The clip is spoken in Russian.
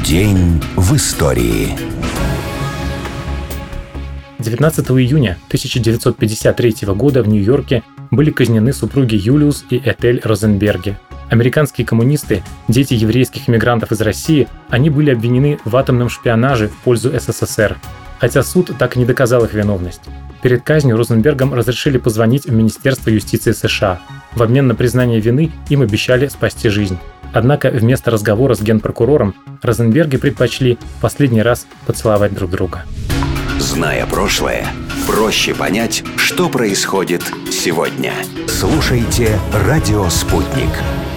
День в истории. 19 июня 1953 года в Нью-Йорке были казнены супруги Юлиус и Этель Розенберги. Американские коммунисты, дети еврейских иммигрантов из России, они были обвинены в атомном шпионаже в пользу СССР, хотя суд так и не доказал их виновность. Перед казнью Розенбергам разрешили позвонить в Министерство юстиции США. В обмен на признание вины им обещали спасти жизнь. Однако вместо разговора с генпрокурором Розенберги предпочли в последний раз поцеловать друг друга. Зная прошлое, проще понять, что происходит сегодня. Слушайте «Радио Спутник».